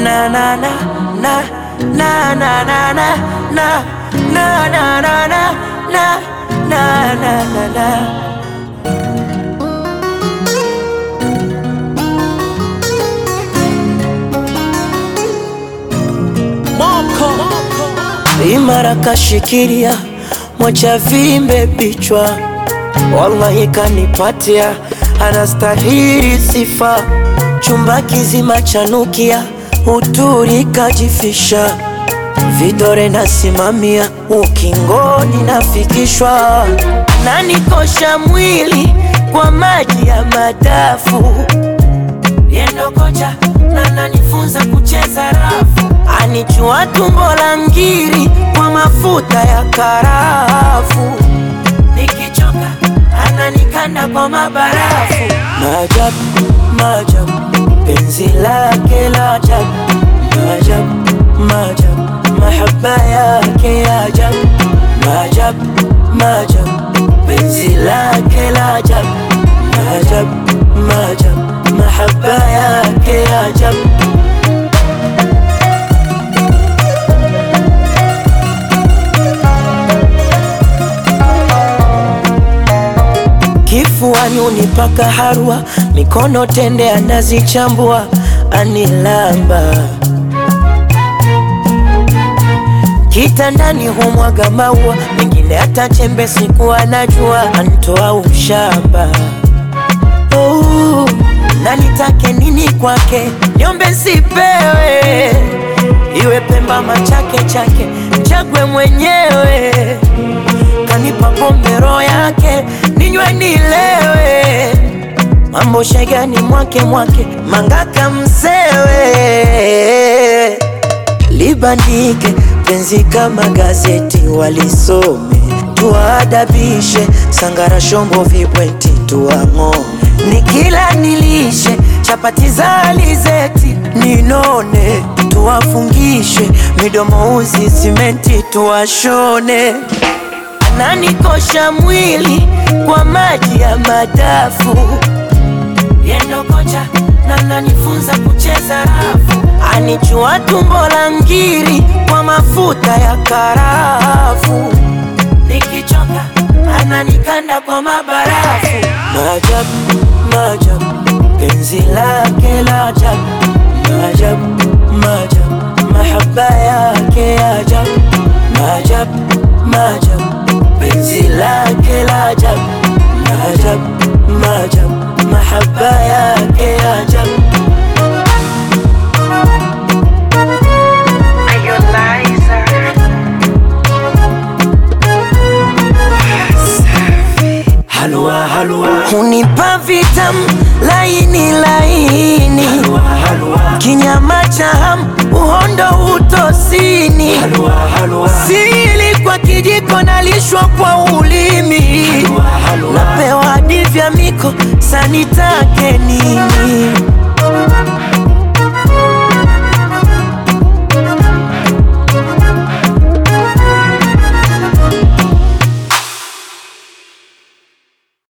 na na na na na na na na na na na na na na na na. Imara kashikilia, mwacha vimbe bichwa, wallahi kanipatia, anastahili sifa. Chumba kizima chanukia, uturi kajifisha, vidore nasimamia, ukingoni nafikishwa. Nanikosha mwili kwa maji ya madafu, yendo kocha na nanifunza kucheza rafu. Anichua tumbo la ngiri kwa mafuta ya karafu, nikichoka ananikanda kwa mabarafu. Maajabu, maajabu, penzi lake la ajabu. Maajabu, maajabu, mahaba yake ya ajabu. Maajabu, maajabu, penzi lake la ajabu. Maajabu, maajabu, mahaba yake ya ajabu. Kifuani unipaka harua, mikono tende anazichambua, anilamba. Kitandani humwaga maua, mengine hata chembe siku anajua, antoa ushamba. Na nitake nini kwake, niombe sipewe, iwe Pemba machake chake, chagwe mwenyewe. Kanipa pombe roho yake, ninywe nilewe, mambo shegani mwake mwake, mangaka msewe. Libandike penzi kama gazeti, walisome tuadabishe, sangara shombo vibweti tuang'ome. Nikila nilishe, chapati za alizeti, ninone tuwafungishe, midomo uzi simenti tuwashone. Nanikosha mwili kwa maji ya madafu, yendo kocha na nanifunza kucheza rafu. Anichua tumbo la ngiri kwa mafuta ya karafu, nikichoka ananikanda kwa mabarafu. Maajabu, maajabu, penzi lake la ajabu. Maajabu, maajabu, mahaba yake ya ajabu. Maajabu, maajabu, penzi lake la ajabu. Maajabu, maajabu, mahaba yake ya ajabu. Halua, halua, hunipa vitamu laini laini. Halua, halua, kinyama cha hamu, uhondo utosini. Halua, halua, sili kwa kijiko nalishwa kwa ulimi. Halua, halua, napewa divya miko sanitake nini.